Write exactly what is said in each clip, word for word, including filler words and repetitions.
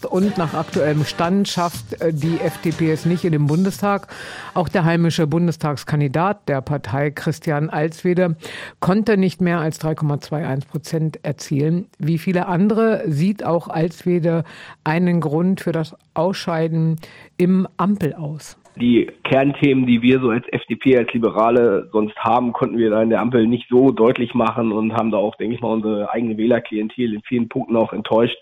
Und nach aktuellem Stand schafft die F D P es nicht in den Bundestag. Auch der heimische Bundestagskandidat der Partei, Christian Alswede, konnte nicht mehr als drei Komma einundzwanzig Prozent erzielen. Wie viele andere sieht auch Alswede einen Grund für das Ausscheiden im Ampel aus. Die Kernthemen, die wir so als F D P, als Liberale sonst haben, konnten wir da in der Ampel nicht so deutlich machen und haben da auch, denke ich mal, unsere eigene Wählerklientel in vielen Punkten auch enttäuscht.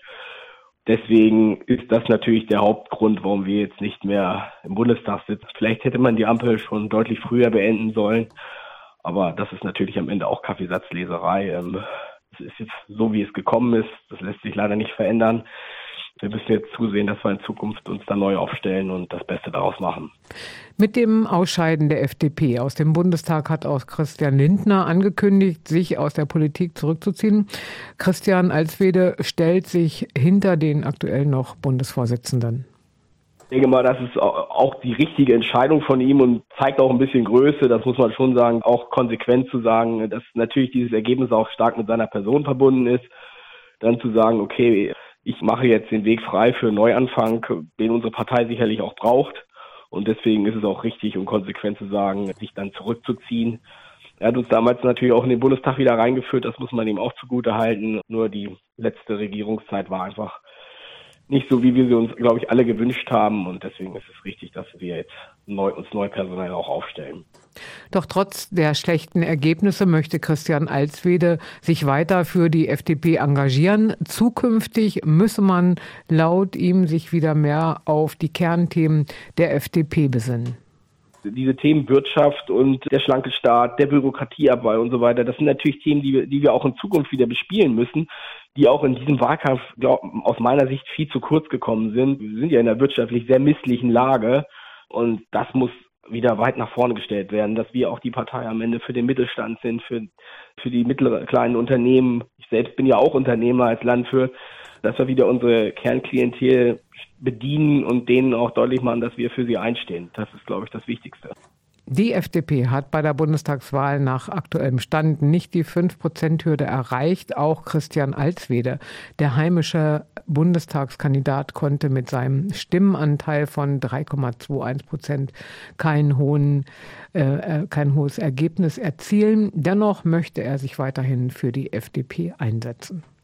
Deswegen ist das natürlich der Hauptgrund, warum wir jetzt nicht mehr im Bundestag sitzen. Vielleicht hätte man die Ampel schon deutlich früher beenden sollen, aber das ist natürlich am Ende auch Kaffeesatzleserei. Es ist jetzt so, wie es gekommen ist. Das lässt sich leider nicht verändern. Wir müssen jetzt zusehen, dass wir in Zukunft uns da neu aufstellen und das Beste daraus machen. Mit dem Ausscheiden der F D P aus dem Bundestag hat auch Christian Lindner angekündigt, sich aus der Politik zurückzuziehen. Christian Alswede stellt sich hinter den aktuell noch Bundesvorsitzenden. Ich denke mal, das ist auch die richtige Entscheidung von ihm und zeigt auch ein bisschen Größe, das muss man schon sagen, auch konsequent zu sagen, dass natürlich dieses Ergebnis auch stark mit seiner Person verbunden ist. Dann zu sagen, okay, ich mache jetzt den Weg frei für einen Neuanfang, den unsere Partei sicherlich auch braucht. Und deswegen ist es auch richtig und konsequent zu sagen, sich dann zurückzuziehen. Er hat uns damals natürlich auch in den Bundestag wieder reingeführt, das muss man ihm auch zugute halten. Nur die letzte Regierungszeit war einfach nicht so, wie wir sie uns, glaube ich, alle gewünscht haben. Und deswegen ist es richtig, dass wir jetzt neu, uns neu personell auch aufstellen. Doch trotz der schlechten Ergebnisse möchte Christian Alswede sich weiter für die F D P engagieren. Zukünftig müsse man laut ihm sich wieder mehr auf die Kernthemen der F D P besinnen. Diese Themen Wirtschaft und der schlanke Staat, der Bürokratieabbau und so weiter, das sind natürlich Themen, die wir, die wir auch in Zukunft wieder bespielen müssen, die auch in diesem Wahlkampf, glaub, aus meiner Sicht viel zu kurz gekommen sind. Wir sind ja in einer wirtschaftlich sehr misslichen Lage und das muss wieder weit nach vorne gestellt werden, dass wir auch die Partei am Ende für den Mittelstand sind, für, für die mittleren, kleinen Unternehmen. Ich selbst bin ja auch Unternehmer als Landwirt, dass wir wieder unsere Kernklientel bedienen und denen auch deutlich machen, dass wir für sie einstehen. Das ist, glaube ich, das Wichtigste. Die F D P hat bei der Bundestagswahl nach aktuellem Stand nicht die fünf Prozent Hürde erreicht. Auch Christian Alswede, der heimische Bundestagskandidat, konnte mit seinem Stimmenanteil von drei Komma einundzwanzig Prozent kein, hohen, äh, kein hohes Ergebnis erzielen. Dennoch möchte er sich weiterhin für die F D P einsetzen.